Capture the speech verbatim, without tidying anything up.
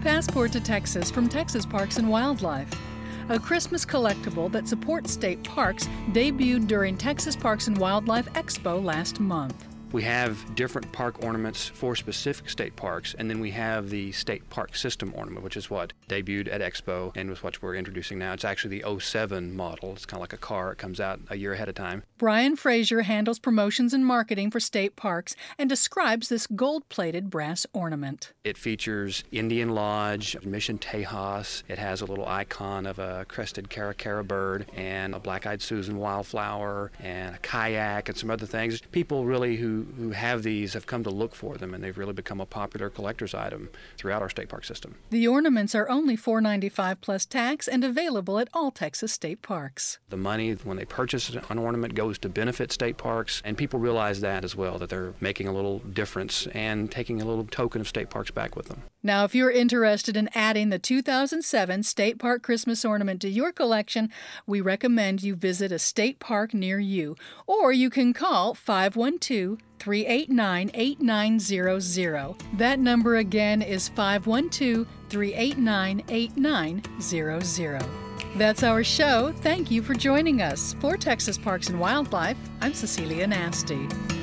Passport to Texas from Texas Parks and Wildlife. A Christmas collectible that supports state parks debuted during Texas Parks and Wildlife Expo last month. We have different park ornaments for specific state parks, and then we have the state park system ornament, which is what debuted at Expo and was what we're introducing now. It's actually the oh seven model. It's kind of like a car. It comes out a year ahead of time. Brian Frazier handles promotions and marketing for state parks and describes this gold-plated brass ornament. It features Indian Lodge, Mission Tejas. It has a little icon of a crested caracara bird and a black-eyed Susan wildflower and a kayak and some other things. People really who who have these have come to look for them, and they've really become a popular collector's item throughout our state park system. The ornaments are only four dollars and ninety-five cents plus tax and available at all Texas state parks. The money, when they purchase an ornament, goes to benefit state parks, and people realize that as well, that they're making a little difference and taking a little token of state parks back with them. Now, if you're interested in adding the two thousand seven State Park Christmas ornament to your collection, we recommend you visit a state park near you, or you can call five one two, three eight nine, eight nine zero zero. That number again is five one two, three eight nine, eight nine zero zero. That's our show. Thank you for joining us. For Texas Parks and Wildlife, I'm Cecilia Nasty.